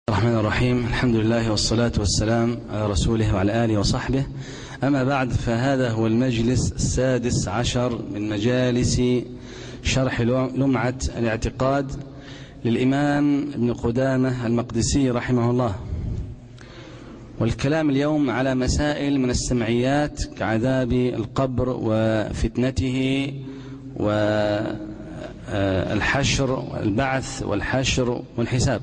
الرحمن الرحيم. الحمد لله والصلاة والسلام على رسوله وعلى آله وصحبه. أما بعد، فهذا هو المجلس 16 من مجالس شرح لمعة الاعتقاد للإمام ابن قدامة المقدسي رحمه الله، والكلام اليوم على مسائل من السمعيات كعذاب القبر وفتنته والحشر والبعث والحشر والحساب.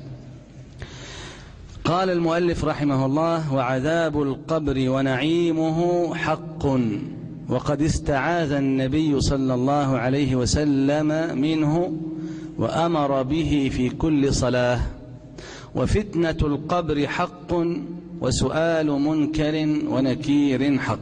قال المؤلف رحمه الله: وعذاب القبر ونعيمه حق، وقد استعاذ النبي صلى الله عليه وسلم منه وأمر به في كل صلاة. وفتنة القبر حق، وسؤال منكر ونكير حق.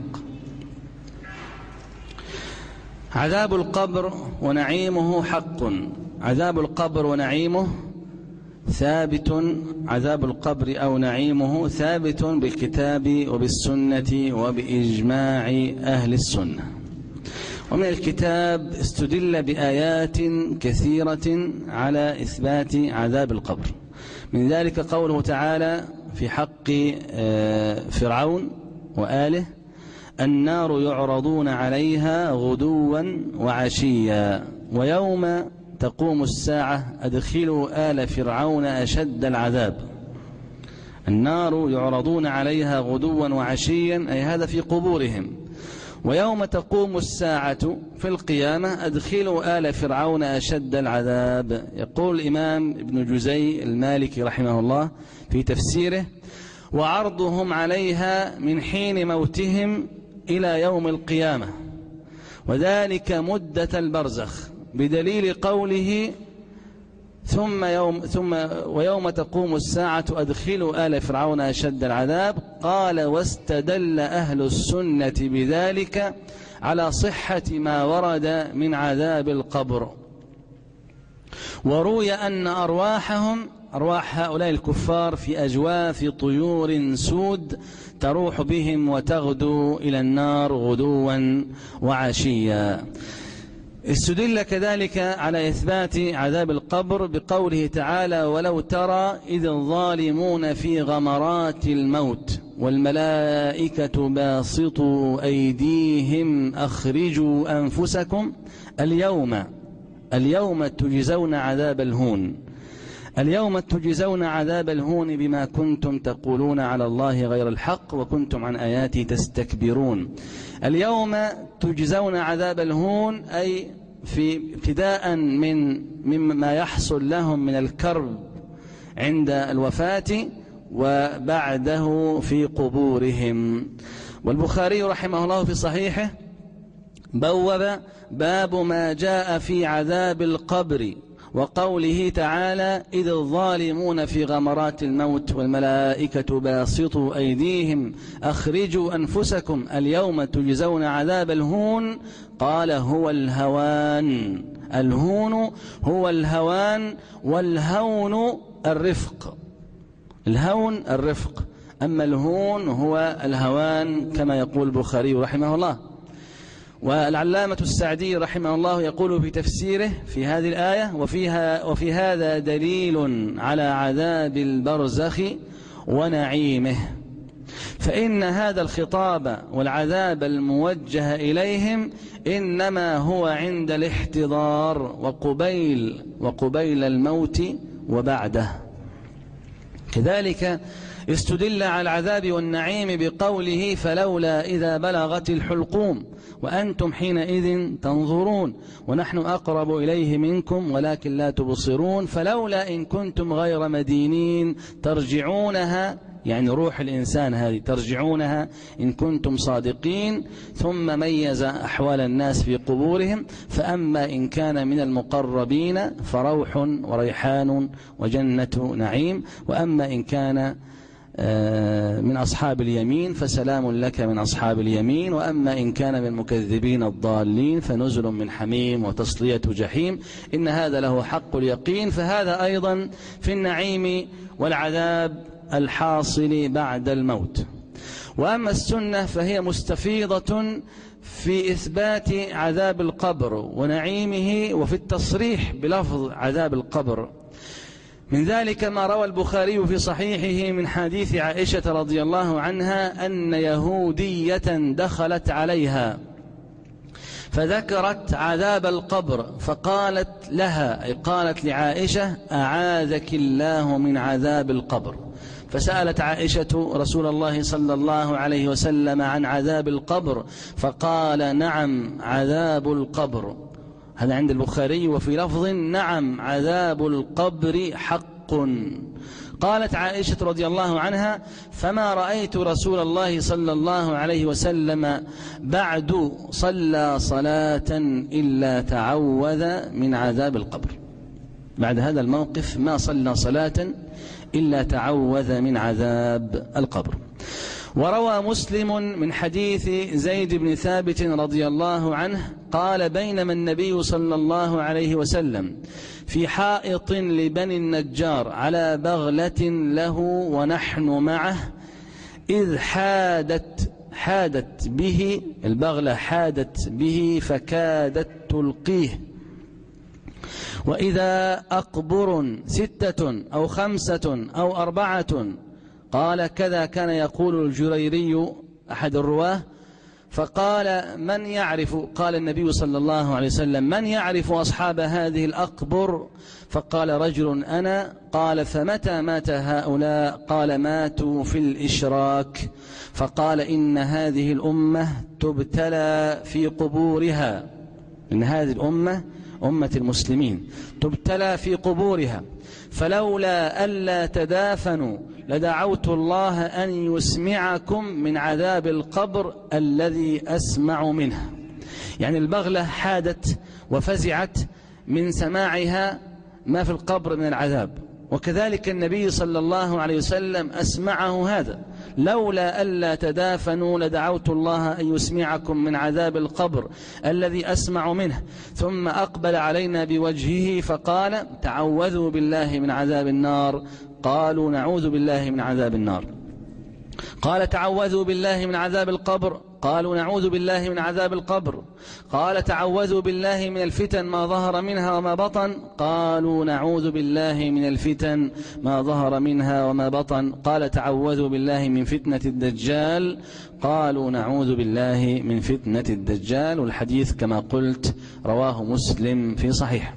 عذاب القبر ونعيمه حق. عذاب القبر ونعيمه ثابت، عذاب القبر أو نعيمه ثابت بالكتاب وبالسنة وبإجماع أهل السنة. ومن الكتاب استدل بآيات كثيرة على إثبات عذاب القبر، من ذلك قوله تعالى في حق فرعون وآله: النار يعرضون عليها غدوا وعشيا ويوم تقوم الساعة أدخلوا آل فرعون أشد العذاب. النار يعرضون عليها غدوا وعشيا، أي هذا في قبورهم. ويوم تقوم الساعة في القيامة أدخلوا آل فرعون أشد العذاب. يقول الإمام ابن جزي المالكي رحمه الله في تفسيره: وعرضهم عليها من حين موتهم إلى يوم القيامة، وذلك مدة البرزخ، بدليل قوله ويوم تقوم الساعة أدخلوا آل فرعون أشد العذاب. قال: واستدل أهل السنة بذلك على صحة ما ورد من عذاب القبر. وروي أن أرواح هؤلاء الكفار في أجواف طيور سود تروح بهم وتغدو إلى النار غدوا وعشيا. استدل كذلك على إثبات عذاب القبر بقوله تعالى: ولو ترى إذ الظالمون في غمرات الموت والملائكة باسطوا أيديهم أخرجوا أنفسكم اليوم تجزون عذاب الهون. اليوم تجزون عذاب الهون بما كنتم تقولون على الله غير الحق وكنتم عن آياته تستكبرون. اليوم تجزون عذاب الهون، أي في ابتداء مما يحصل لهم من الكرب عند الوفاة وبعده في قبورهم. والبخاري رحمه الله في صحيحه بوب باب ما جاء في عذاب القبر وقوله تعالى: إذ الظالمون في غمرات الموت والملائكة باسطوا أيديهم أخرجوا أنفسكم اليوم تجزون عذاب الهون. قال: هو الهوان. الهون هو الهوان، والهون الرفق. الهون الرفق، أما الهون هو الهوان كما يقول البخاري رحمه الله. والعلامة السعدي رحمه الله يقول في تفسيره في هذه الآية: وفي هذا دليل على عذاب البرزخ ونعيمه، فإن هذا الخطاب والعذاب الموجه إليهم إنما هو عند الاحتضار وقبيل الموت وبعده. كذلك استدل على العذاب والنعيم بقوله: فلولا إذا بلغت الحلقوم وأنتم حينئذ تنظرون ونحن أقرب إليه منكم ولكن لا تبصرون. فلولا إن كنتم غير مدينين ترجعونها، يعني روح الإنسان هذه ترجعونها إن كنتم صادقين. ثم ميز أحوال الناس في قبورهم: فأما إن كان من المقربين فروح وريحان وجنة نعيم، وأما إن كان من أصحاب اليمين فسلام لك من أصحاب اليمين، وأما إن كان من المكذبين الضالين فنزل من حميم وتصلية جحيم. إن هذا له حق اليقين. فهذا أيضا في النعيم والعذاب الحاصل بعد الموت. وأما السنة فهي مستفيضة في إثبات عذاب القبر ونعيمه، وفي التصريح بلفظ عذاب القبر. من ذلك ما روى البخاري في صحيحه من حديث عائشة رضي الله عنها أن يهودية دخلت عليها فذكرت عذاب القبر فقالت لها، أي قالت لعائشة: أعاذك الله من عذاب القبر. فسألت عائشة رسول الله صلى الله عليه وسلم عن عذاب القبر فقال: نعم عذاب القبر. هذا عند البخاري، وفي لفظ: نعم عذاب القبر حق. قالت عائشة رضي الله عنها: فما رأيت رسول الله صلى الله عليه وسلم بعد صلى صلاة إلا تعوذ من عذاب القبر. بعد هذا الموقف ما صلى صلاة إلا تعوذ من عذاب القبر. وروى مسلم من حديث زيد بن ثابت رضي الله عنه قال: بينما النبي صلى الله عليه وسلم في حائط لبني النجار على بغلة له ونحن معه إذ حادت به البغلة، حادت به فكادت تلقيه، وإذا أقبر 6 أو 5 أو 4. قال: كذا كان يقول الجريري أحد الرواه. فقال: من يعرف؟ قال النبي صلى الله عليه وسلم: من يعرف أصحاب هذه الأقبر؟ فقال رجل: أنا. قال: فمتى مات هؤلاء؟ قال: ماتوا في الإشراك. فقال: إن هذه الأمة تبتلى في قبورها، إن هذه الأمة أمة المسلمين تبتلى في قبورها، فلولا ألا تدافنوا لدعوت الله أن يسمعكم من عذاب القبر الذي أسمع منه. يعني البغلة حادت وفزعت من سماعها ما في القبر من العذاب، وكذلك النبي صلى الله عليه وسلم أسمعه هذا: لولا ألا تدافنوا لدعوت الله أن يسمعكم من عذاب القبر الذي أسمع منه. ثم أقبل علينا بوجهه فقال: تعوذوا بالله من عذاب النار. قالوا: نعوذ بالله من عذاب النار. قال: تعوذوا بالله من عذاب القبر. قالوا: نعوذ بالله من عذاب القبر. قال: تعوذوا بالله من الفتن ما ظهر منها وما بطن. قالوا: نعوذ بالله من الفتن ما ظهر منها وما بطن. قال: تعوذوا بالله من فتنة الدجال. قالوا: نعوذ بالله من فتنة الدجال. والحديث كما قلت رواه مسلم في صحيح.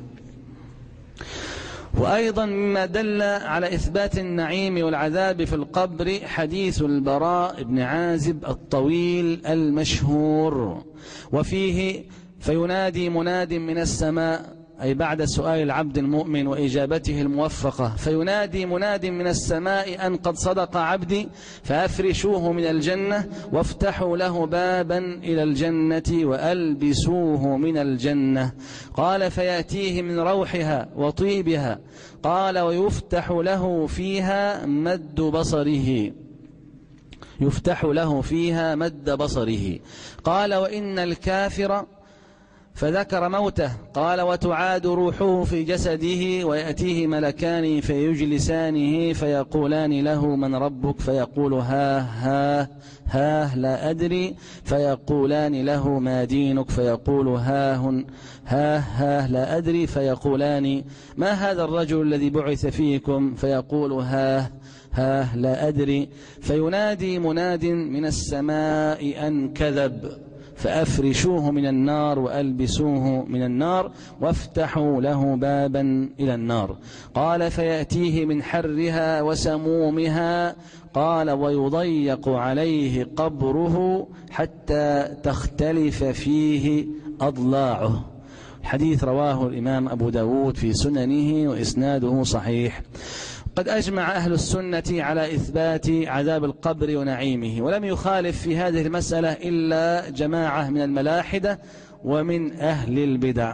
وأيضا مما دل على إثبات النعيم والعذاب في القبر حديث البراء بن عازب الطويل المشهور، وفيه: فينادي مناد من السماء، أي بعد سؤال العبد المؤمن وإجابته الموفقة، فينادي مناد من السماء أن قد صدق عبدي فأفرشوه من الجنة وافتحوا له بابا إلى الجنة وألبسوه من الجنة. قال: فيأتيه من روحها وطيبها. قال: ويفتح له فيها مد بصره، يفتح له فيها مد بصره. قال: وإن الكافر، فذكر موته. قال: وتعاد روحه في جسده ويأتيه ملكان فيجلسانه فيقولان له: من ربك؟ فيقول: ها ها ها لا أدري. فيقولان له: ما دينك؟ فيقول: ها ها لا أدري. فيقولان: ما هذا الرجل الذي بعث فيكم؟ فيقول: ها ها لا أدري. فينادي مناد من السماء أن كذب، فأفرشوه من النار وألبسوه من النار وافتحوا له بابا إلى النار. قال: فيأتيه من حرها وسمومها. قال: ويضيق عليه قبره حتى تختلف فيه أضلاعه. الحديث رواه الإمام أبو داود في سننه وإسناده صحيح. قد أجمع أهل السنة على إثبات عذاب القبر ونعيمه، ولم يخالف في هذه المسألة إلا جماعة من الملاحدة ومن أهل البدع.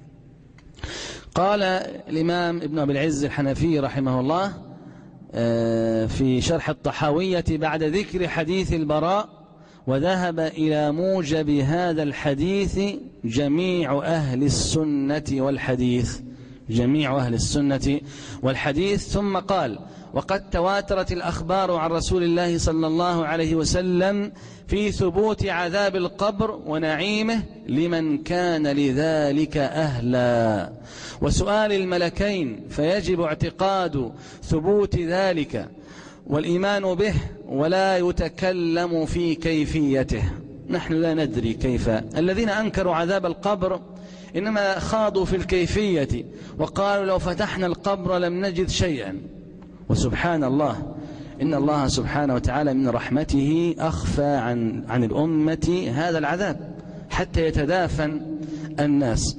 قال الإمام ابن أبي العز الحنفي رحمه الله في شرح الطحاوية بعد ذكر حديث البراء: وذهب إلى موجب هذا الحديث جميع أهل السنة والحديث. جميع أهل السنة والحديث. ثم قال: وقد تواترت الأخبار عن رسول الله صلى الله عليه وسلم في ثبوت عذاب القبر ونعيمه لمن كان لذلك أهلا، وسؤال الملكين، فيجب اعتقاد ثبوت ذلك والإيمان به ولا يتكلم في كيفيته. نحن لا ندري كيف. الذين أنكروا عذاب القبر إنما خاضوا في الكيفية وقالوا لو فتحنا القبر لم نجد شيئا. وسبحان الله، إن الله سبحانه وتعالى من رحمته أخفى عن الأمة هذا العذاب حتى يتدافن الناس.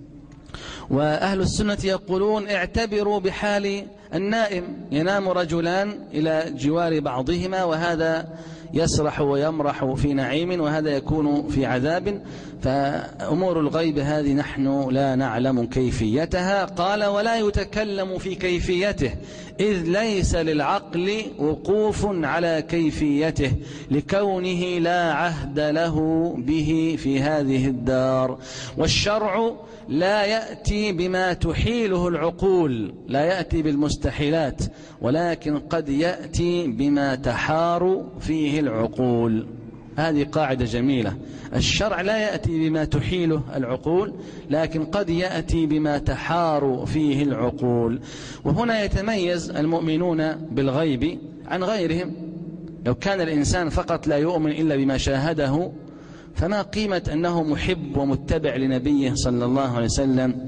وأهل السنة يقولون: اعتبروا بحال النائم، ينام رجلان إلى جوار بعضهما، وهذا يسرح ويمرح في نعيم وهذا يكون في عذاب، فأمور الغيب هذه نحن لا نعلم كيفيتها. قال: ولا يتكلم في كيفيته، إذ ليس للعقل وقوف على كيفيته لكونه لا عهد له به في هذه الدار. والشرع لا يأتي بما تحيله العقول، لا يأتي بالمستحيلات، ولكن قد يأتي بما تحار فيه العقول. هذه قاعدة جميلة. الشرع لا يأتي بما تحيله العقول، لكن قد يأتي بما تحار فيه العقول. وهنا يتميز المؤمنون بالغيب عن غيرهم. لو كان الإنسان فقط لا يؤمن إلا بما شاهده، فما قيمة أنه محب ومتبع لنبيه صلى الله عليه وسلم.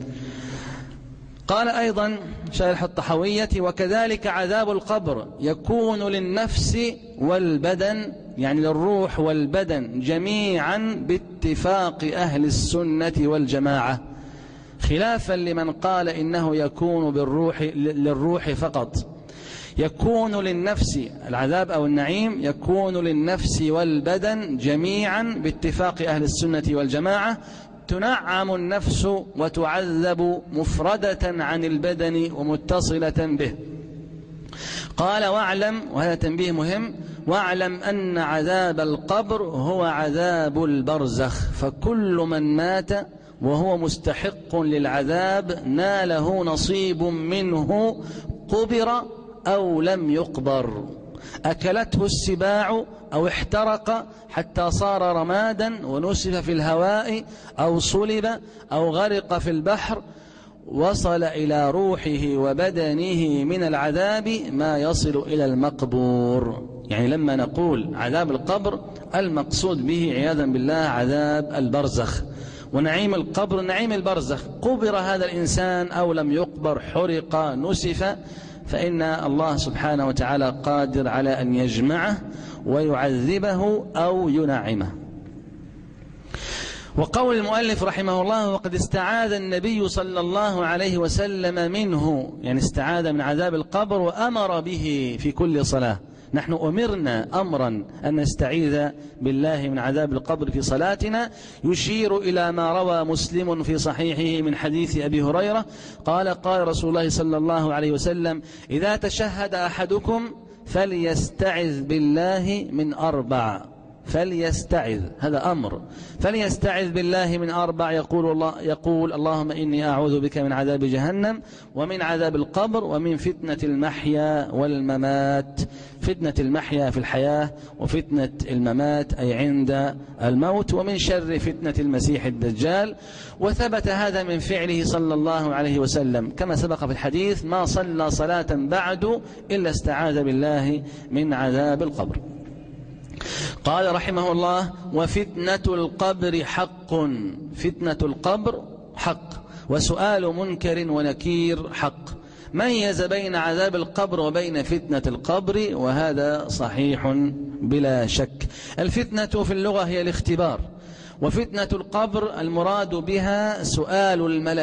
قال أيضا شارح الطحاوية: وكذلك عذاب القبر يكون للنفس والبدن، يعني للروح والبدن جميعا باتفاق أهل السنة والجماعة، خلافا لمن قال إنه يكون للروح فقط. يكون للنفس العذاب أو النعيم، يكون للنفس والبدن جميعا باتفاق أهل السنة والجماعة. تنعم النفس وتعذب مفردة عن البدن ومتصلة به. قال: واعلم، وهذا تنبيه مهم، واعلم أن عذاب القبر هو عذاب البرزخ، فكل من مات وهو مستحق للعذاب ناله نصيب منه، قبر أو لم يقبر، أكلته السباع أو احترق حتى صار رمادا ونسف في الهواء أو صلب أو غرق في البحر، وصل إلى روحه وبدنه من العذاب ما يصل إلى المقبور. يعني لما نقول عذاب القبر المقصود به عياذا بالله عذاب البرزخ، ونعيم القبر نعيم البرزخ. قبر هذا الإنسان أو لم يقبر، حرق، نسف، فإن الله سبحانه وتعالى قادر على أن يجمعه ويعذبه أو ينعمه. وقول المؤلف رحمه الله: وقد استعاذ النبي صلى الله عليه وسلم منه، يعني استعاذ من عذاب القبر وأمر به في كل صلاة. نحن أمرنا أمرا أن نستعيذ بالله من عذاب القبر في صلاتنا، يشير إلى ما روى مسلم في صحيحه من حديث أبي هريرة قال: قال رسول الله صلى الله عليه وسلم: إذا تشهد أحدكم فليستعذ بالله من 4. فليستعذ، هذا أمر، فليستعذ بالله من 4. يقول: اللهم إني أعوذ بك من عذاب جهنم ومن عذاب القبر ومن فتنة المحيا والممات. فتنة المحيا في الحياة، وفتنة الممات أي عند الموت، ومن شر فتنة المسيح الدجال. وثبت هذا من فعله صلى الله عليه وسلم كما سبق في الحديث: ما صلى صلاة بعد إلا استعاذ بالله من عذاب القبر. قال رحمه الله: وفتنة القبر حق. فتنة القبر حق، وسؤال منكر ونكير حق. ميز بين عذاب القبر وبين فتنة القبر، وهذا صحيح بلا شك. الفتنة في اللغة هي الاختبار، وفتنة القبر المراد بها سؤال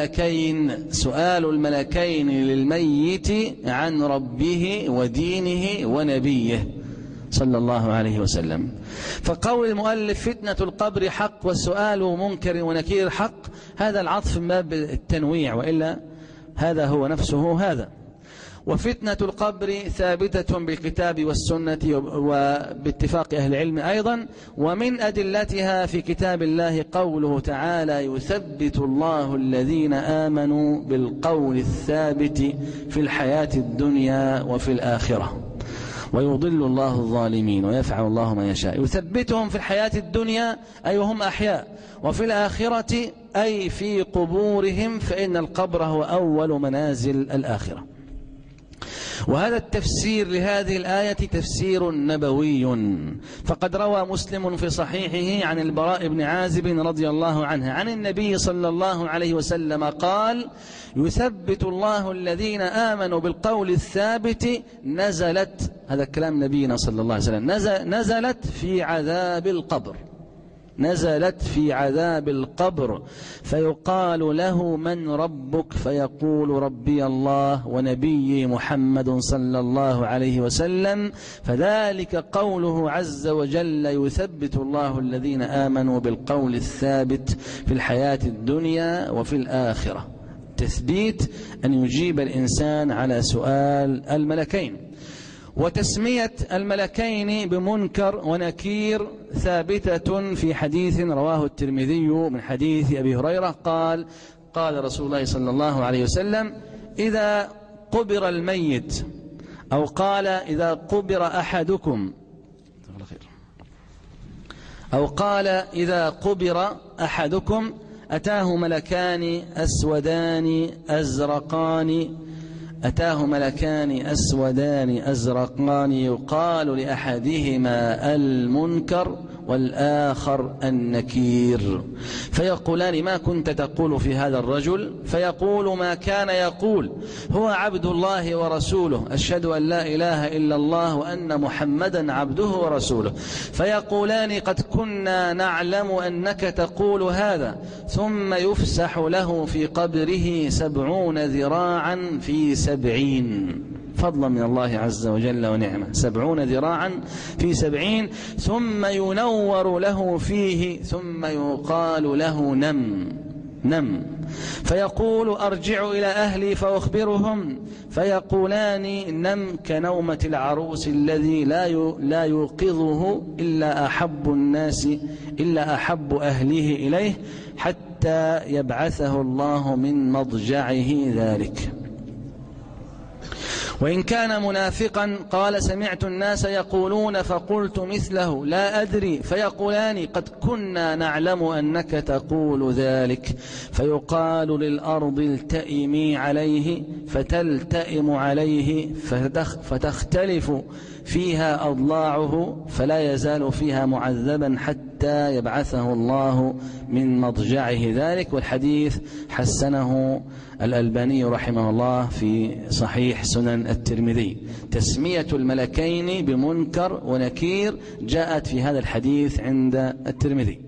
الملكين للميت عن ربه ودينه ونبيه صلى الله عليه وسلم. فقول المؤلف: فتنة القبر حق والسؤال منكر ونكير حق، هذا العطف من باب التنويع، وإلا هذا هو نفسه هذا. وفتنة القبر ثابتة بالكتاب والسنة وباتفاق أهل العلم أيضا. ومن أدلتها في كتاب الله قوله تعالى: يثبت الله الذين آمنوا بالقول الثابت في الحياة الدنيا وفي الآخرة ويضل الله الظالمين ويفعل الله ما يشاء. يثبتهم في الحياة الدنيا أي هم أحياء، وفي الآخرة أي في قبورهم، فإن القبر هو أول منازل الآخرة. وهذا التفسير لهذه الآية تفسير نبوي، فقد روى مسلم في صحيحه عن البراء بن عازب رضي الله عنه عن النبي صلى الله عليه وسلم قال: يثبت الله الذين آمنوا بالقول الثابت. نزلت، هذا كلام نبينا صلى الله عليه وسلم، نزلت في عذاب القبر، نزلت في عذاب القبر، فيقال له: من ربك؟ فيقول: ربي الله ونبي محمد صلى الله عليه وسلم. فذلك قوله عز وجل: يثبت الله الذين آمنوا بالقول الثابت في الحياة الدنيا وفي الآخرة. تثبيت أن يجيب الإنسان على سؤال الملكين. وتسمية الملكين بمنكر ونكير ثابتة في حديث رواه الترمذي من حديث أبي هريرة قال: قال رسول الله صلى الله عليه وسلم: إذا قبر الميت، أو قال: إذا قبر أحدكم، أو قال: إذا قبر أحدكم أتاه ملكان أسودان أزرقان، أتاه ملكان أسودان أزرقان، يقال لأحدهما المنكر والآخر النكير، فيقولان: ما كنت تقول في هذا الرجل؟ فيقول: ما كان يقول، هو عبد الله ورسوله، أشهد أن لا إله إلا الله وأن محمدا عبده ورسوله. فيقولان: قد كنا نعلم أنك تقول هذا. ثم يفسح له في قبره 70 ذراعا في 70، فضلا من الله عز وجل ونعمة، 70 ذراعا في 70، ثم ينور له فيه، ثم يقال له: نم. فيقول: أرجع إلى أهلي فأخبرهم. فيقولان: نم كنومة العروس الذي لا يوقظه إلا أحب أهله إليه حتى يبعثه الله من مضجعه ذلك. وإن كان منافقا قال: سمعت الناس يقولون فقلت مثله لا أدري. فيقولان: قد كنا نعلم أنك تقول ذلك. فيقال للأرض: التئمي عليه، فتلتئم عليه، فتختلف فيها أضلاعه، فلا يزال فيها معذبا حتى يبعثه الله من مضجعه ذلك. والحديث حسنه الألباني رحمه الله في صحيح سنن الترمذي. تسمية الملكين بمنكر ونكير جاءت في هذا الحديث عند الترمذي.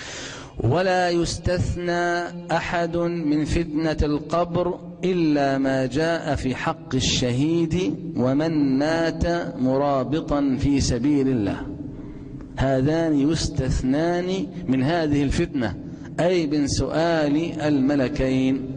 ولا يستثنى أحد من فتنة القبر إلا ما جاء في حق الشهيد ومن مات مرابطا في سبيل الله. هذان يستثنان من هذه الفتنة، أي من سؤال الملكين.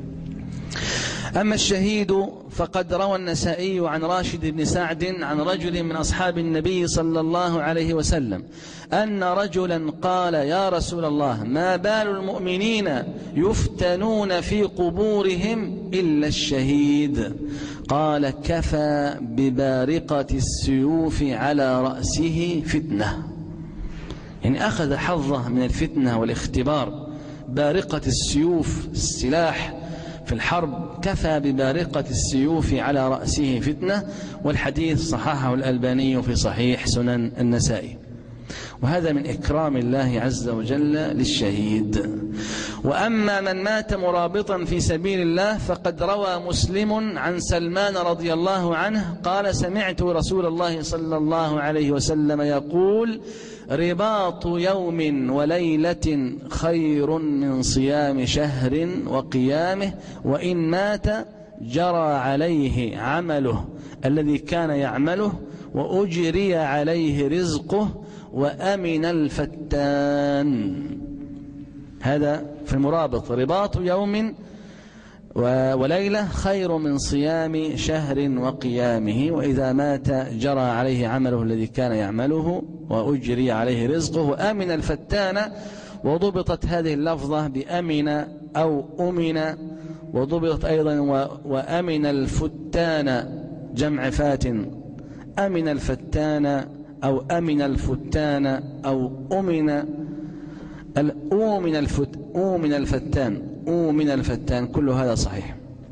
أما الشهيد فقد روى النسائي عن راشد بن سعد عن رجل من أصحاب النبي صلى الله عليه وسلم أن رجلا قال: يا رسول الله، ما بال المؤمنين يفتنون في قبورهم إلا الشهيد؟ قال: كفى ببارقة السيوف على رأسه فتنة. يعني أخذ حظه من الفتنة والاختبار. بارقة السيوف، السلاح في الحرب، كفى ببارقة السيوف على رأسه فتنة. والحديث صححه الألباني في صحيح سنن النسائي. وهذا من إكرام الله عز وجل للشهيد. وأما من مات مرابطا في سبيل الله فقد روى مسلم عن سلمان رضي الله عنه قال: سمعت رسول الله صلى الله عليه وسلم يقول: رباط يوم وليلة خير من صيام شهر وقيامه، وإن مات جرى عليه عمله الذي كان يعمله، وأجري عليه رزقه، وأمن الفتان. هذا في المرابط. رباط يوم وليلة خير من صيام شهر وقيامه، وإذا مات جرى عليه عمله الذي كان يعمله وأجري عليه رزقه. وأمن الفتان، وضبطت هذه اللفظة بأمن أو أمن، وضبطت أيضا وأمن الفتان جمع فات، أمن الفتان أو أمن الفتان أو أومن الفتان، كل هذا صحيح.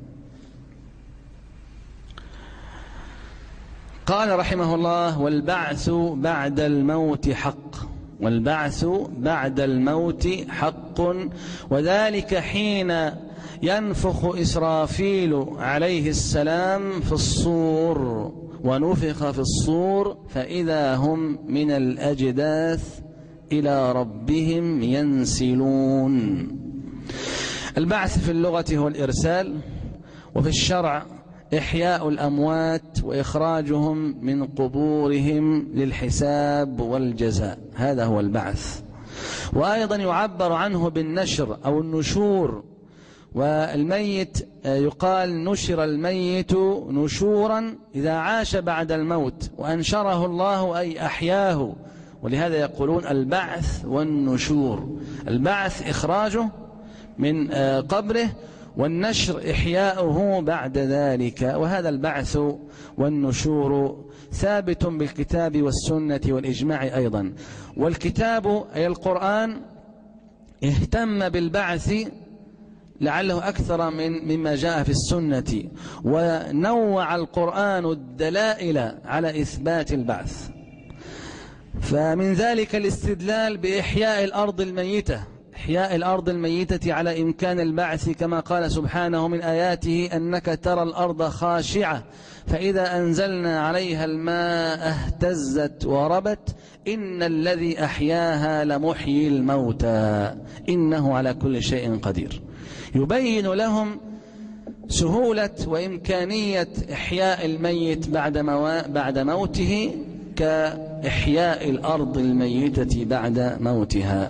قال رحمه الله: والبعث بعد الموت حق، والبعث بعد الموت حق، وذلك حين ينفخ إسرافيل عليه السلام في الصور، ونفخ في الصور فإذا هم من الأجداث إلى ربهم ينسلون. البعث في اللغة هو الإرسال، وفي الشرع إحياء الأموات وإخراجهم من قبورهم للحساب والجزاء، هذا هو البعث. وأيضا يعبر عنه بالنشر أو النشور، والميت يقال نشر الميت نشورا إذا عاش بعد الموت، وأنشره الله أي أحياه، ولهذا يقولون البعث والنشور. البعث إخراجه من قبره، والنشر إحياؤه بعد ذلك. وهذا البعث والنشور ثابت بالكتاب والسنة والإجماع أيضا. والكتاب أي القرآن اهتم بالبعث لعله أكثر مما جاء في السنة، ونوع القرآن الدلائل على إثبات البعث. فمن ذلك الاستدلال بإحياء الأرض الميتة، إحياء الأرض الميتة على إمكان البعث، كما قال سبحانه: من آياته أنك ترى الأرض خاشعة فإذا أنزلنا عليها الماء اهتزت وربت إن الذي أحياها لمحيي الموتى إنه على كل شيء قدير. يبين لهم سهولة وإمكانية إحياء الميت بعد موته كإحياء الأرض الميتة بعد موتها.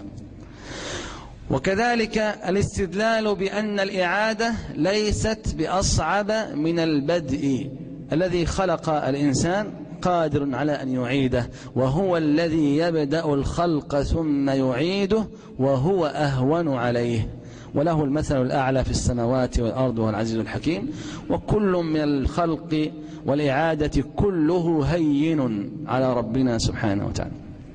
وكذلك الاستدلال بأن الإعادة ليست بأصعب من البدء، الذي خلق الإنسان قادر على أن يعيده، وهو الذي يبدأ الخلق ثم يعيده وهو أهون عليه، وله المثل الأعلى في السماوات والأرض والعزيز الحكيم. وكل من الخلق والإعادة كله هين على ربنا سبحانه وتعالى.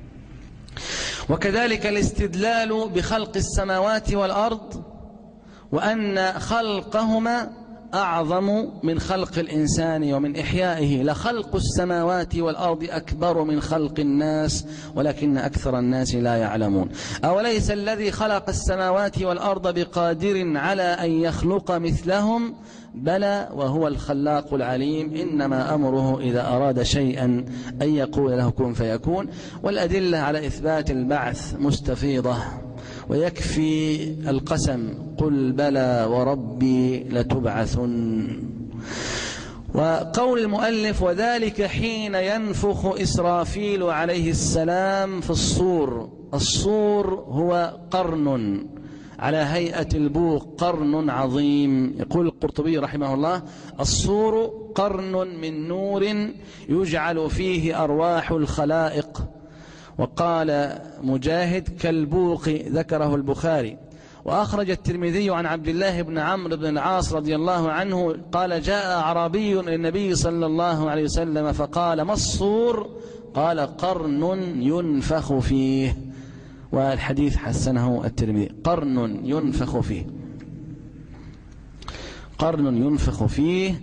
وكذلك الاستدلال بخلق السماوات والأرض، وأن خلقهما أعظم من خلق الإنسان ومن إحيائه. لخلق السماوات والأرض أكبر من خلق الناس ولكن أكثر الناس لا يعلمون. أوليس الذي خلق السماوات والأرض بقادر على أن يخلق مثلهم؟ بلى وهو الخلاق العليم، إنما أمره إذا أراد شيئا أن يقول له كن فيكون. والأدلة على إثبات البعث مستفيضة، ويكفي القسم: قل بلى وربي لتبعثن. وقول المؤلف: وذلك حين ينفخ إسرافيل عليه السلام في الصور. الصور هو قرن على هيئة البوق، قرن عظيم. يقول القرطبي رحمه الله: الصور قرن من نور يجعل فيه أرواح الخلائق. وقال مجاهد: كالبوق، ذكره البخاري. وأخرج الترمذي عن عبد الله بن عمرو بن العاص رضي الله عنه قال: جاء أعرابي إلى النبي صلى الله عليه وسلم فقال: ما الصور؟ قال: قرن ينفخ فيه. والحديث حسنه الترمذي. قرن ينفخ فيه، قرن ينفخ فيه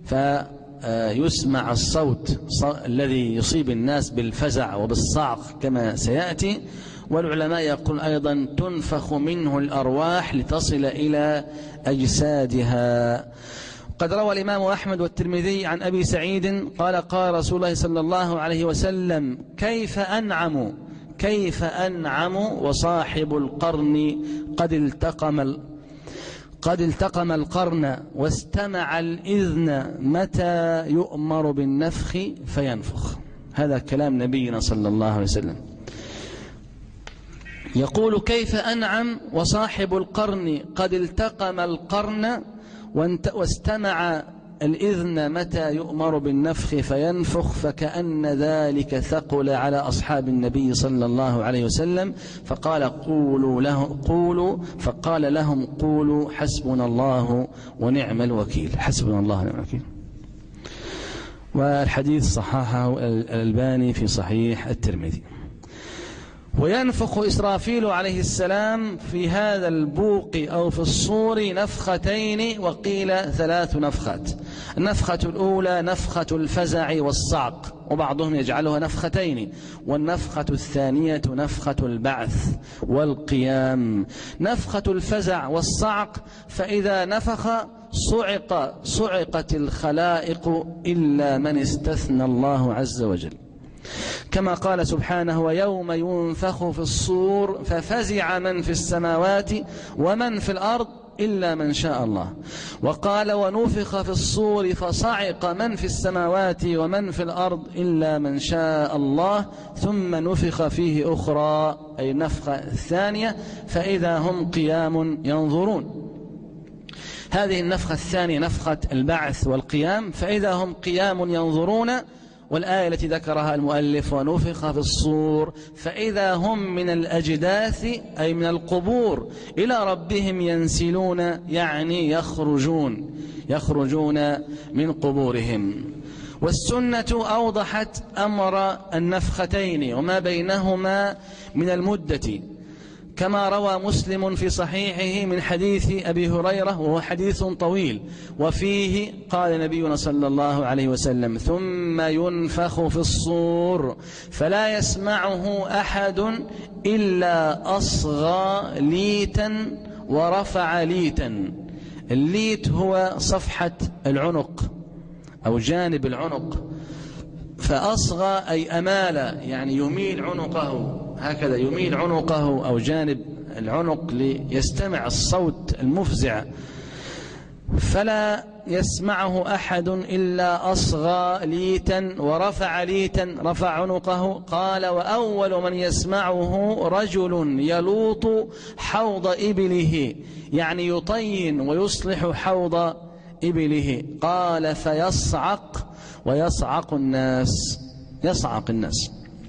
فيسمع الصوت الذي يصيب الناس بالفزع وبالصعق كما سيأتي. والعلماء يقول أيضا تنفخ منه الأرواح لتصل إلى أجسادها. قد روى الإمام أحمد والترمذي عن أبي سعيد قال: قال رسول الله صلى الله عليه وسلم: كيف أنعم وصاحب القرن قد التقم القرن واستمع الإذن متى يؤمر بالنفخ فينفخ. هذا كلام نبينا صلى الله عليه وسلم. يقول: كيف أنعم وصاحب القرن قد التقم القرن واستمع الإذن متى يؤمر بالنفخ فينفخ، فكأن ذلك ثقل على أصحاب النبي صلى الله عليه وسلم، فقال لهم قولوا حسبنا الله ونعم الوكيل. حسبنا الله ونعم الوكيل. والحديث صححه الألباني في صحيح الترمذي. وينفخ إسرافيل عليه السلام في هذا البوق أو في الصور نفختين، وقيل 3 نفخات. النفخة الأولى نفخة الفزع والصعق، وبعضهم يجعلها نفختين، والنفخة الثانية نفخة البعث والقيام. نفخة الفزع والصعق، فإذا نفخ صعقت الخلائق إلا من استثنى الله عز وجل، كما قال سبحانه: ويوم ينفخ في الصور ففزع من في السماوات ومن في الأرض إلا من شاء الله. وقال: ونفخ في الصور فصعق من في السماوات ومن في الأرض إلا من شاء الله، ثم نفخ فيه أخرى، أي النفخة الثانية، فإذا هم قيام ينظرون. هذه النفخة الثانية نفخة البعث والقيام، فإذا هم قيام ينظرون. والآية التي ذكرها المؤلف: ونفخ في الصور فإذا هم من الأجداث، أي من القبور، إلى ربهم ينسلون، يعني يخرجون من قبورهم. والسنة أوضحت أمر النفختين وما بينهما من المدة، كما روى مسلم في صحيحه من حديث أبي هريرة، وهو حديث طويل، وفيه قال نبينا صلى الله عليه وسلم: ثم ينفخ في الصور فلا يسمعه أحد إلا أصغى ليتا ورفع ليتا. الليت هو صفحة العنق أو جانب العنق، فأصغى أي أمال، يعني يميل عنقه هكذا، يميل عنقه أو جانب العنق ليستمع الصوت المفزع، فلا يسمعه أحد إلا أصغى ليتا ورفع ليتا، رفع عنقه. قال: وأول من يسمعه رجل يلوط حوض إبله، يعني يطين ويصلح حوض إبله. قال: فيصعق ويصعق الناس، يصعق الناس.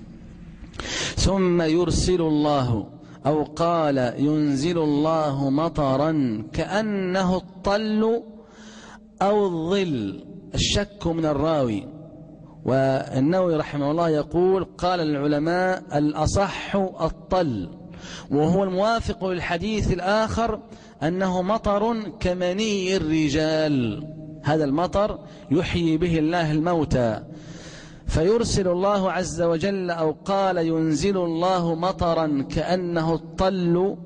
ثم يرسل الله، أو قال ينزل الله مطرا كأنه الطل أو الظل، الشك من الراوي. والنووي رحمه الله يقول: قال العلماء الأصح الطل، وهو الموافق للحديث الآخر أنه مطر كمني الرجال، هذا المطر يحيي به الله الموتى. فيرسل الله عز وجل، أو قال ينزل الله مطرا كأنه الطل،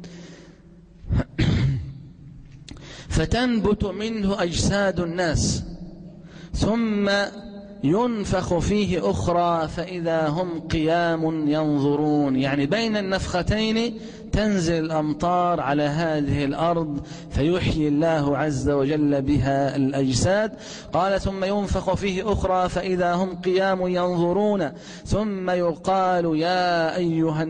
فتنبت منه أجساد الناس، ثم ينفخ فيه أخرى فإذا هم قيام ينظرون، يعني بين النفختين تنزل الأمطار على هذه الأرض فيحيي الله عز وجل بها الأجساد. قال: ثم ينفخ فيه أخرى فإذا هم قيام ينظرون، ثم يقال يا أيها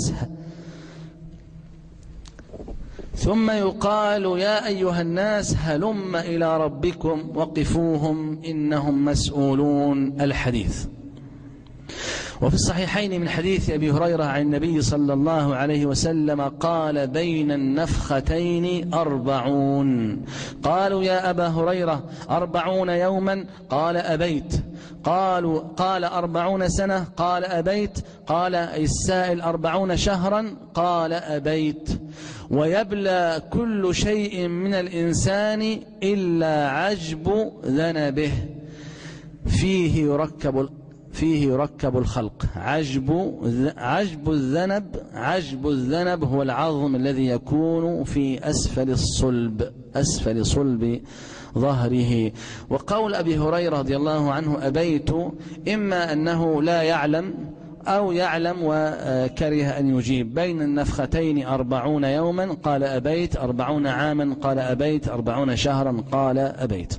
الناس هلم إلى ربكم وقفوهم إنهم مسؤولون. الحديث. وفي الصحيحين من حديث أبي هريرة عن النبي صلى الله عليه وسلم قال: بين النفختين 40. قالوا: يا أبا هريرة 40 يوما؟ قال: أبيت. قال 40 سنة؟ قال: أبيت. قال: السائل 40 شهرا؟ قال: أبيت. ويبلى كل شيء من الإنسان إلا عجب ذنبه، فيه يركب الخلق. عجب الذنب هو العظم الذي يكون في أسفل صلب ظهره. وقول أبي هريرة رضي الله عنه أبيت، إما أنه لا يعلم أو يعلم وكره أن يجيب. بين النفختين 40 يوما قال أبيت، 40 عاما قال أبيت، 40 شهرا قال أبيت.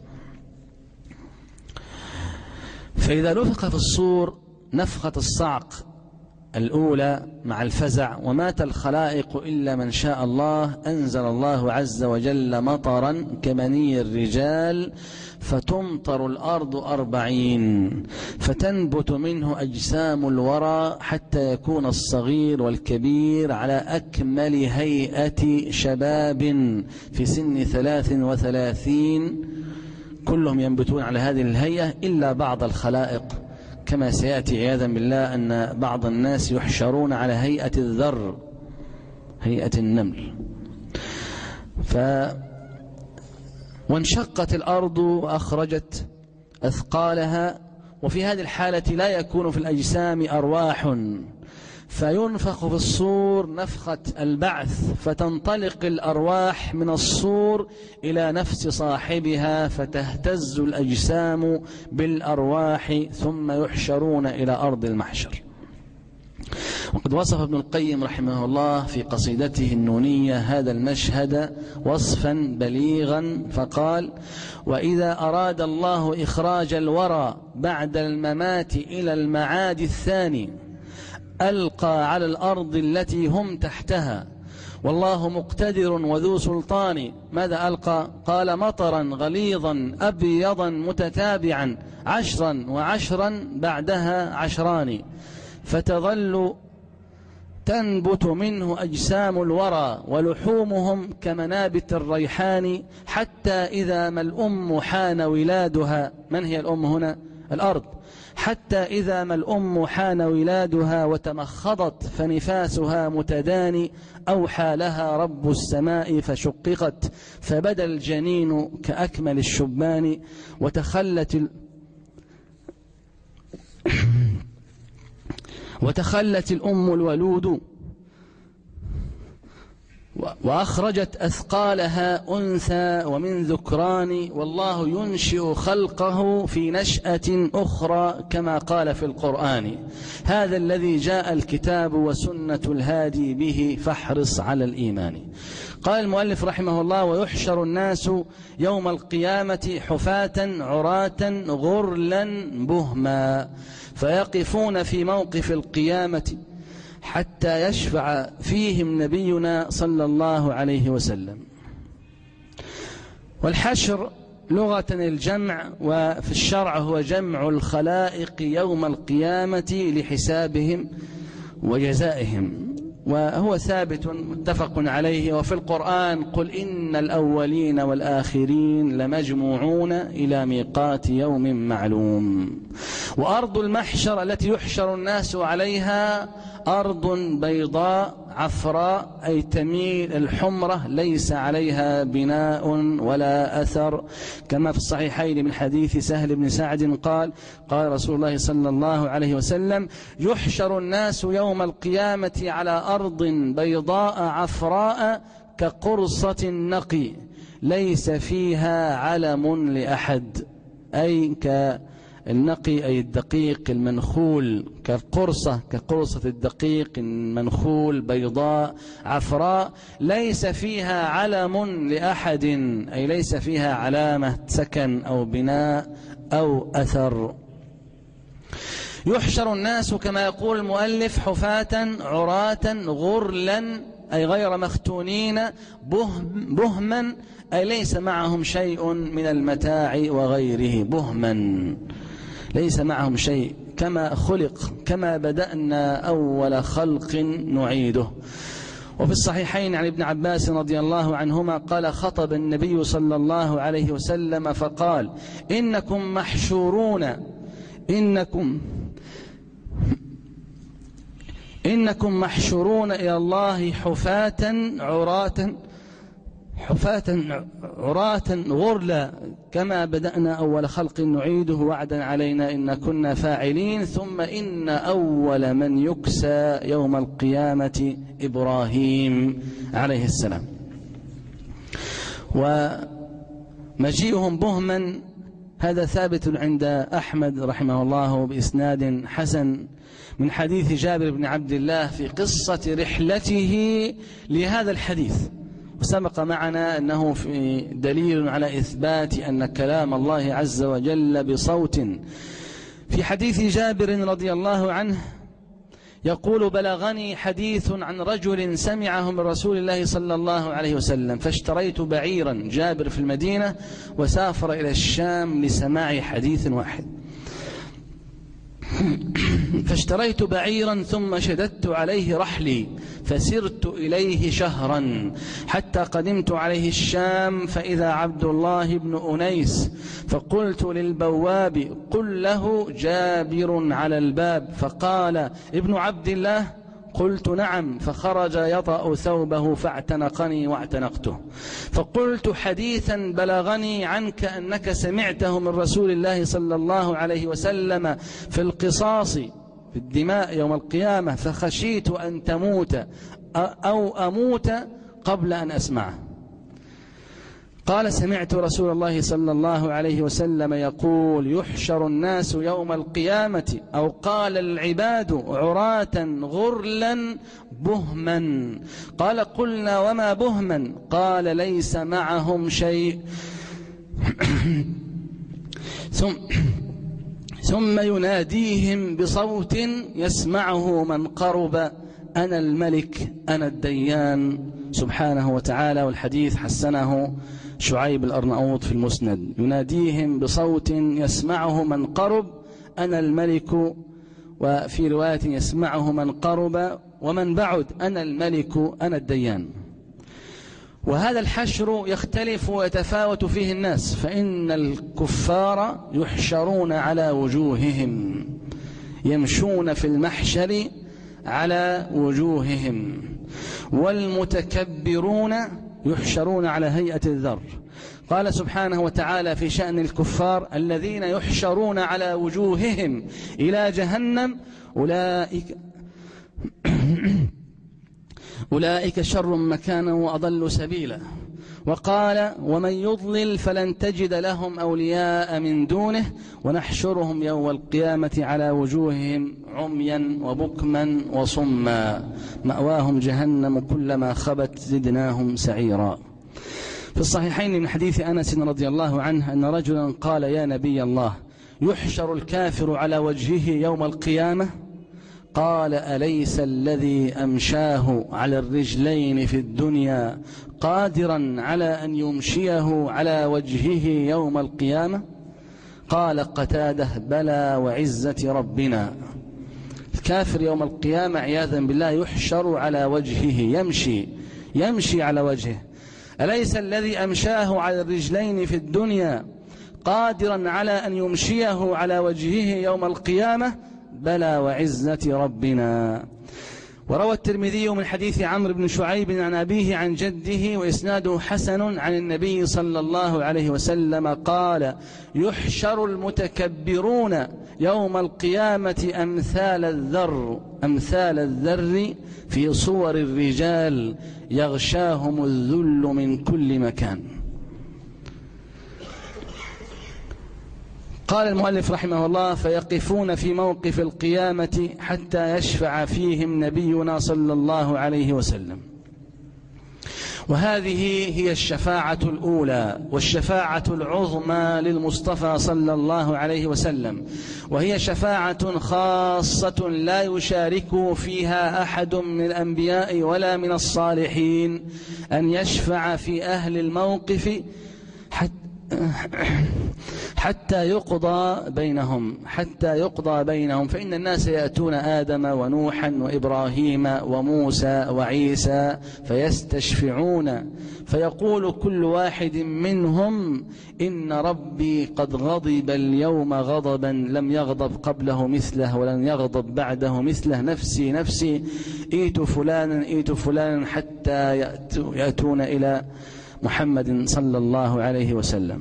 فإذا نفخ في الصور نفخة الصعق الأولى مع الفزع: ومات الخلائق إلا من شاء الله، أنزل الله عز وجل مطرا كمني الرجال فتمطر الأرض 40 فتنبت منه أجسام الورى حتى يكون الصغير والكبير على أكمل هيئة شباب في سن 33 كلهم ينبتون على هذه الهيئة إلا بعض الخلائق، كما سيأتي عياذا بالله أن بعض الناس يحشرون على هيئة الذر، هيئة النمل. وانشقت الأرض وأخرجت أثقالها، وفي هذه الحالة لا يكون في الأجسام أرواح، فينفخ في الصور نفخة البعث، فتنطلق الأرواح من الصور إلى نفس صاحبها، فتهتز الأجسام بالأرواح، ثم يحشرون إلى أرض المحشر. وقد وصف ابن القيم رحمه الله في قصيدته النونية هذا المشهد وصفا بليغا فقال: وإذا أراد الله إخراج الورى بعد الممات إلى المعاد الثاني ألقى على الأرض التي هم تحتها، والله مقتدر وذو سلطان. ماذا ألقى؟ قال: مطرا غليظا أبيضا متتابعا 10 و10 بعدها 10، فتظل تنبت منه أجسام الورى ولحومهم كمنابت الريحان، حتى إذا ما الأم حان ولادها. من هي الأم هنا؟ الأرض. حتى إذا ما الأم حان ولادها وتمخضت فنفاسها متداني، أوحى لها رب السماء فشققت فبدا الجنين كأكمل الشبان، وتخلت الأم الولود وأخرجت أثقالها أنثى ومن ذكران، والله ينشئ خلقه في نشأة أخرى كما قال في القرآن. هذا الذي جاء الكتاب وسنة الهادي به، فاحرص على الإيمان. قال المؤلف رحمه الله: ويحشر الناس يوم القيامة حفاة عراة غرلا بهما، فيقفون في موقف القيامة حتى يشفع فيهم نبينا صلى الله عليه وسلم. والحشر لغة الجمع، وفي الشرع هو جمع الخلائق يوم القيامة لحسابهم وجزائهم، وهو ثابت متفق عليه. وفي القرآن: قل إن الأولين والآخرين لمجموعون إلى ميقات يوم معلوم. وأرض المحشر التي يحشر الناس عليها أرض بيضاء عفراء، أي تميل الحمرة، ليس عليها بناء ولا أثر، كما في الصحيحين من حديث سهل بن سعد قال: قال رسول الله صلى الله عليه وسلم: يحشر الناس يوم القيامة على أرض بيضاء عفراء كقرصة النقي ليس فيها علم لأحد، أي النقي أي الدقيق المنخول، كقرصة الدقيق المنخول بيضاء عفراء، ليس فيها علم لأحد، أي ليس فيها علامة سكن أو بناء أو أثر. يحشر الناس كما يقول المؤلف حفاة عراة غرلا، أي غير مختونين، بهما، أي ليس معهم شيء من المتاع وغيره، بهما ليس معهم شيء، كما خلق، كما بدأنا أول خلق نعيده. وفي الصحيحين عن ابن عباس رضي الله عنهما قال: خطب النبي صلى الله عليه وسلم فقال: إنكم محشورون، إنكم محشورون إلى الله حفاة عراة غرلا، كما بدأنا أول خلق نعيده وعدا علينا إن كنا فاعلين. ثم إن أول من يكسى يوم القيامة إبراهيم عليه السلام. ومجيئهم بهما هذا ثابت عند أحمد رحمه الله بإسناد حسن من حديث جابر بن عبد الله في قصة رحلته لهذا الحديث، وسبق معنا أنه في دليل على إثبات أن كلام الله عز وجل بصوت. في حديث جابر رضي الله عنه يقول: بلغني حديث عن رجل سمعه من رسول الله صلى الله عليه وسلم، فاشتريت بعيرا، جابر في المدينة وسافر إلى الشام لسماع حديث واحد. فاشتريت بعيرا ثم شددت عليه رحلي فسرت إليه شهرا حتى قدمت عليه الشام، فإذا عبد الله بن أنيس، فقلت للبواب: قل له جابر على الباب. فقال: ابن عبد الله؟ قلت: نعم. فخرج يطأ ثوبه فاعتنقني واعتنقته. فقلت: حديثا بلغني عنك أنك سمعته من رسول الله صلى الله عليه وسلم في القصاص في الدماء يوم القيامة، فخشيت أن تموت أو أموت قبل أن أسمعه. قال: سمعت رسول الله صلى الله عليه وسلم يقول: يحشر الناس يوم القيامة، أو قال العباد، عراة غرلا بهما. قال: قلنا: وما بهما؟ قال: ليس معهم شيء. ثم يناديهم بصوت يسمعه من قرب: أنا الملك أنا الديان، سبحانه وتعالى. والحديث حسنه شعيب الأرناؤوط في المسند. يناديهم بصوت يسمعه من قرب: أنا الملك، وفي رواية يسمعه من قرب ومن بعد: أنا الملك أنا الديان. وهذا الحشر يختلف ويتفاوت فيه الناس، فإن الكفار يحشرون على وجوههم، يمشون في المحشر على وجوههم، والمتكبرون يحشرون على هيئة الذر. قال سبحانه وتعالى في شأن الكفار: الذين يحشرون على وجوههم إلى جهنم أولئك شر مكانا وأضل سبيلا. وقال: ومن يضلل فلن تجد لهم أولياء من دونه ونحشرهم يوم القيامة على وجوههم عميا وبكما وصما مأواهم جهنم كلما خبت زدناهم سعيرا. في الصحيحين من حديث أنس رضي الله عنه أن رجلا قال: يا نبي الله، يحشر الكافر على وجهه يوم القيامة؟ قال: أليس الذي أمشاه على الرجلين في الدنيا قادرا على أن يمشيه على وجهه يوم القيامة؟ قال قتادة: بلى وعزة ربنا. الكافر يوم القيامة عياذا بالله يحشر على وجهه، يمشي على وجهه. أليس الذي أمشاه على الرجلين في الدنيا قادرا على أن يمشيه على وجهه يوم القيامة؟ بلى وعزة ربنا. وروى الترمذي من حديث عمرو بن شعيب عن أبيه عن جده وإسناده حسن عن النبي صلى الله عليه وسلم قال: يحشر المتكبرون يوم القيامة أمثال الذر في صور الرجال يغشاهم الذل من كل مكان. قال المؤلف رحمه الله: فيقفون في موقف القيامة حتى يشفع فيهم نبينا صلى الله عليه وسلم. وهذه هي الشفاعة الأولى والشفاعة العظمى للمصطفى صلى الله عليه وسلم، وهي شفاعة خاصة لا يشارك فيها أحد من الأنبياء ولا من الصالحين، أن يشفع في أهل الموقف حتى يقضى بينهم. فإن الناس يأتون آدم ونوحا وإبراهيم وموسى وعيسى فيستشفعون، فيقول كل واحد منهم: إن ربي قد غضب اليوم غضبا لم يغضب قبله مثله ولن يغضب بعده مثله، نفسي نفسي، إيت فلانا حتى يأتون إلى محمد صلى الله عليه وسلم.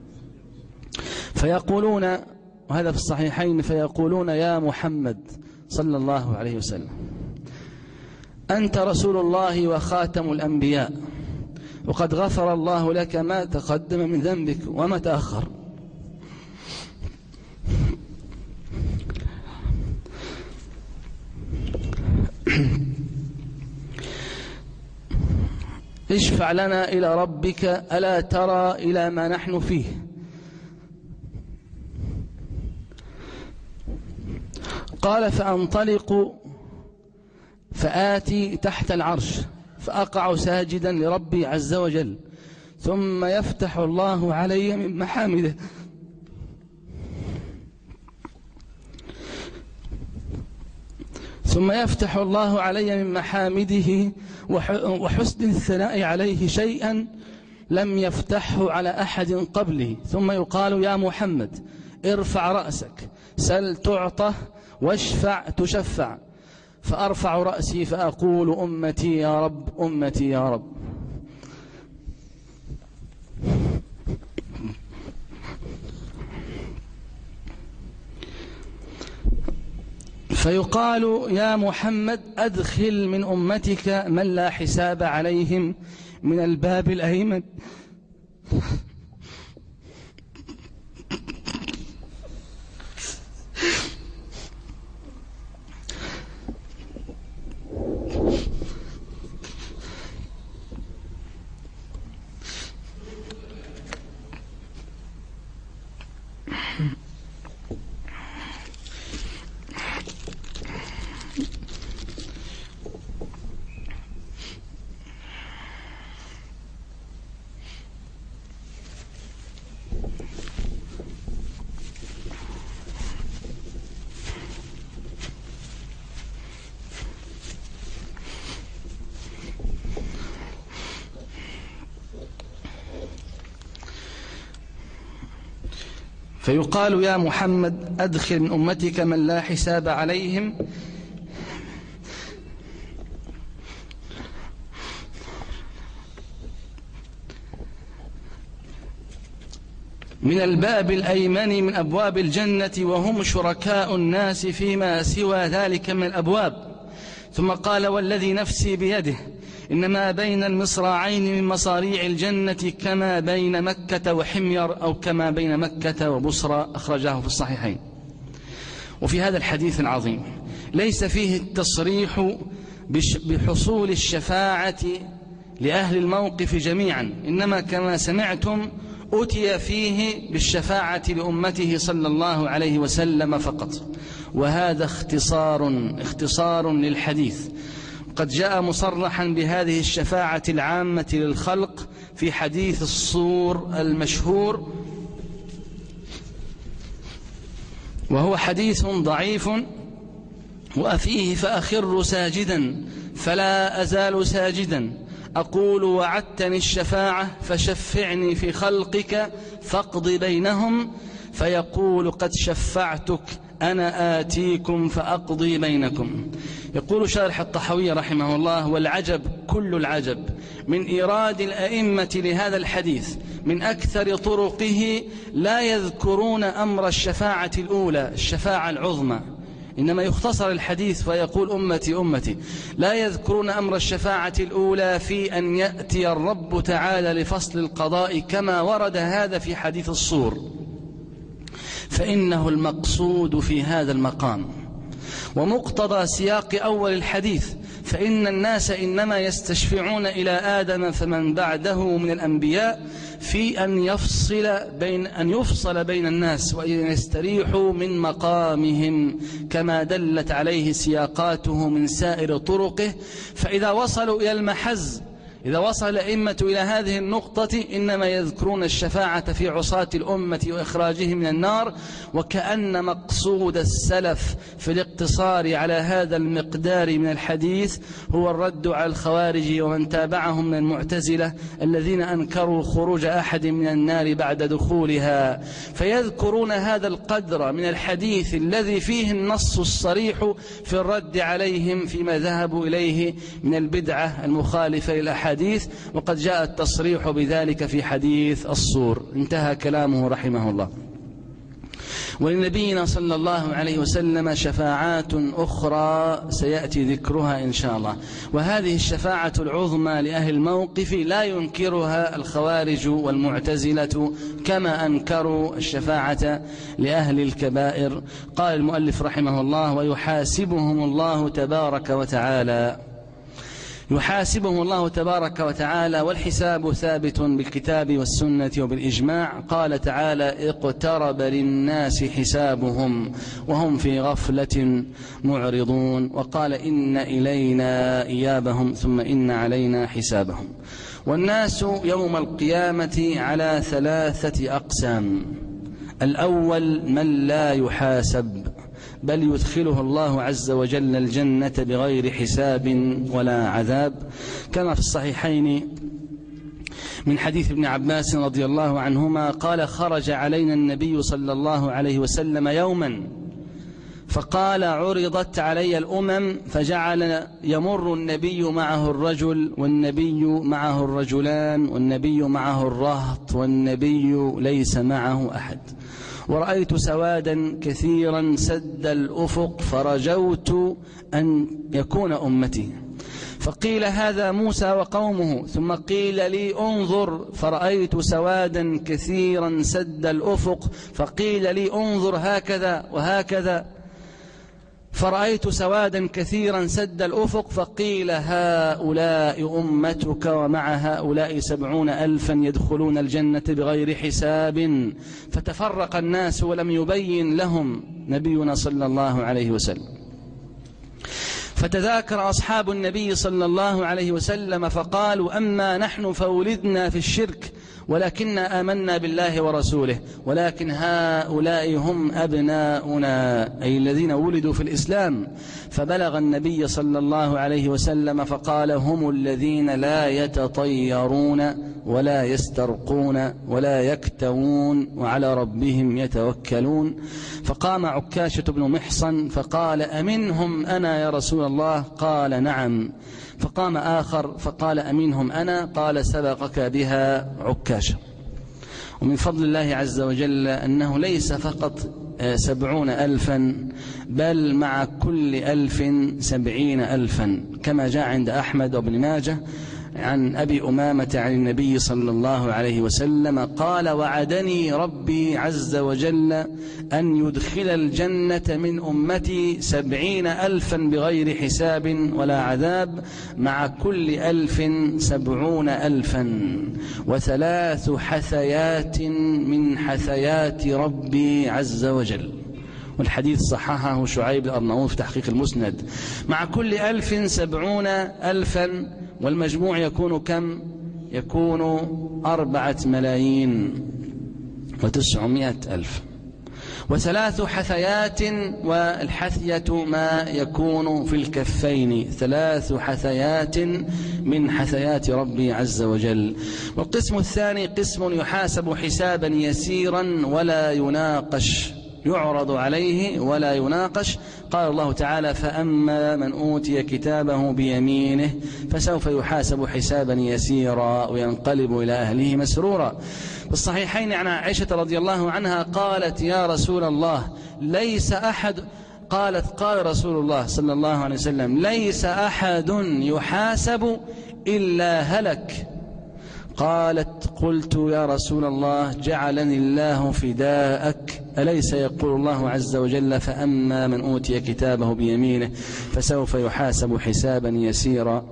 فيقولون، وهذا في الصحيحين، فيقولون: يا محمد صلى الله عليه وسلم، أنت رسول الله وخاتم الأنبياء، وقد غفر الله لك ما تقدم من ذنبك وما تأخر. اشفع لنا إلى ربك، ألا ترى إلى ما نحن فيه. قال: فأنطلق فآتي تحت العرش فأقع ساجدا لربي عز وجل، ثم يفتح الله علي من محامده وحسن الثناء عليه شيئا لم يفتحه على أحد قبله، ثم يقال: يا محمد ارفع رأسك، سل تعطى، واشفع تشفع. فأرفع رأسي فأقول: أمتي يا رب، أمتي يا رب. فيقال: يا محمد أدخل من أمتك من لا حساب عليهم من الباب الأيمن. فيقال: يا محمد أدخل من أمتك من لا حساب عليهم من الباب الأيمن من أبواب الجنة، وهم شركاء الناس فيما سوى ذلك من الأبواب. ثم قال: والذي نفسي بيده إنما بين المصراعين من مصاريع الجنة كما بين مكة وحمير، أو كما بين مكة وبصرى، أخرجاه في الصحيحين. وفي هذا الحديث العظيم ليس فيه التصريح بحصول الشفاعة لأهل الموقف جميعا، إنما كما سمعتم أتي فيه بالشفاعة لأمته صلى الله عليه وسلم فقط، وهذا اختصار للحديث. قد جاء مصرحا بهذه الشفاعة العامة للخلق في حديث الصور المشهور، وهو حديث ضعيف، وأفيه: فأخر ساجدا فلا أزال ساجدا أقول وعدتني الشفاعة فشفعني في خلقك فاقض بينهم، فيقول: قد شفعتك أنا آتيكم فأقضي بينكم. يقول شارح الطحاوي رحمه الله: والعجب كل العجب من إيراد الأئمة لهذا الحديث من أكثر طرقه لا يذكرون أمر الشفاعة الأولى، الشفاعة العظمى، إنما يختصر الحديث فيقول: أمتي أمتي. لا يذكرون أمر الشفاعة الأولى في أن يأتي الرب تعالى لفصل القضاء كما ورد هذا في حديث الصور، فإنه المقصود في هذا المقام ومقتضى سياق أول الحديث. فإن الناس إنما يستشفعون إلى آدم فمن بعده من الأنبياء في أن يفصل بين الناس وأن يستريحوا من مقامهم، كما دلت عليه سياقاته من سائر طرقه. فإذا وصلوا إلى المحز، إذا وصل الأئمة إلى هذه النقطة إنما يذكرون الشفاعة في عصاة الأمة وإخراجهم من النار، وكأن مقصود السلف في الاقتصار على هذا المقدار من الحديث هو الرد على الخوارج ومن تابعهم من المعتزلة الذين أنكروا خروج أحد من النار بعد دخولها، فيذكرون هذا القدر من الحديث الذي فيه النص الصريح في الرد عليهم فيما ذهبوا إليه من البدعة المخالفة للأحاديث، وقد جاء التصريح بذلك في حديث الصور. انتهى كلامه رحمه الله. ولنبينا صلى الله عليه وسلم شفاعات أخرى سيأتي ذكرها إن شاء الله، وهذه الشفاعة العظمى لأهل الموقف لا ينكرها الخوارج والمعتزلة كما أنكروا الشفاعة لأهل الكبائر. قال المؤلف رحمه الله: ويحاسبهم الله تبارك وتعالى. يحاسبهم الله تبارك وتعالى، والحساب ثابت بالكتاب والسنة وبالإجماع. قال تعالى: اقترب للناس حسابهم وهم في غفلة معرضون. وقال: إن إلينا إيابهم ثم إن علينا حسابهم. والناس يوم القيامة على 3 أقسام: الأول من لا يحاسب، بل يدخله الله عز وجل الجنة بغير حساب ولا عذاب، كما في الصحيحين من حديث ابن عباس رضي الله عنهما قال: خرج علينا النبي صلى الله عليه وسلم يوما فقال: عرضت علي الأمم، فجعل يمر النبي معه الرجل، والنبي معه الرجلان، والنبي معه الرهط، والنبي ليس معه أحد، ورأيت سوادا كثيرا سد الأفق، فرجوت أن يكون أمتي. فقيل: هذا موسى وقومه. ثم قيل لي: انظر، فرأيت سوادا كثيرا سد الأفق، فقيل لي: انظر هكذا وهكذا، فرأيت سوادا كثيرا سد الأفق، فقيل: هؤلاء أمتك، ومع هؤلاء 70,000 يدخلون الجنة بغير حساب. فتفرق الناس ولم يبين لهم نبينا صلى الله عليه وسلم. فتذاكر أصحاب النبي صلى الله عليه وسلم فقالوا: أما نحن فولدنا في الشرك، ولكننا آمنا بالله ورسوله، ولكن هؤلاء هم أبناؤنا، أي الذين ولدوا في الإسلام. فبلغ النبي صلى الله عليه وسلم فقال: هم الذين لا يتطيرون ولا يسترقون ولا يكتوون وعلى ربهم يتوكلون. فقام عكاشة بن محصن فقال: أمنهم أنا يا رسول الله؟ قال: نعم. فقام آخر فقال: أمنهم أنا؟ قال: سبقك بها عكاشة. ومن فضل الله عز وجل أنه ليس فقط 70,000، بل مع كل 1000 70,000، كما جاء عند أحمد وابن ماجه عن أبي أمامة عن النبي صلى الله عليه وسلم قال: وعدني ربي عز وجل أن يدخل الجنة من أمتي 70,000 بغير حساب ولا عذاب، مع كل 1000 70,000، و3 حثيات من حثيات ربي عز وجل. والحديث صححه شعيب الأرناؤوط في تحقيق المسند. مع كل 1000 70,000، والمجموع يكون كم؟ يكون 4,900,000. و3 حثيات، والحثية ما يكون في الكفين، 3 حثيات من حثيات ربي عز وجل. والقسم الثاني قسم يحاسب حسابا يسيرا ولا يناقش، يعرض عليه ولا يناقش. قال الله تعالى: فأما من أوتي كتابه بيمينه فسوف يحاسب حسابا يسيرا وينقلب إلى أهله مسرورا. في الصحيحين عن عائشة رضي الله عنها قالت: يا رسول الله ليس أحد، قال رسول الله صلى الله عليه وسلم: ليس أحد يحاسب إلا هلك. قالت: قلت يا رسول الله جعلني الله فداءك، أليس يقول الله عز وجل: فأما من أوتي كتابه بيمينه فسوف يحاسب حسابا يسيرا.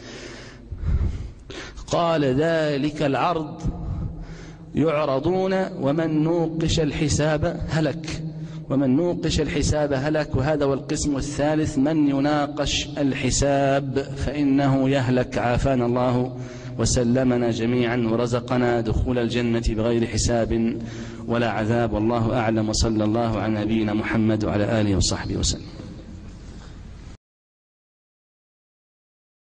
قال: ذلك العرض يعرضون ومن نوقش الحساب هلك، ومن نوقش الحساب هلك. وهذا هو القسم الثالث: من يناقش الحساب فإنه يهلك. عافانا الله وسلمنا جميعا ورزقنا دخول الجنة بغير حساب ولا عذاب. والله أعلم، وصلى الله على نبينا محمد وعلى آله وصحبه وسلم.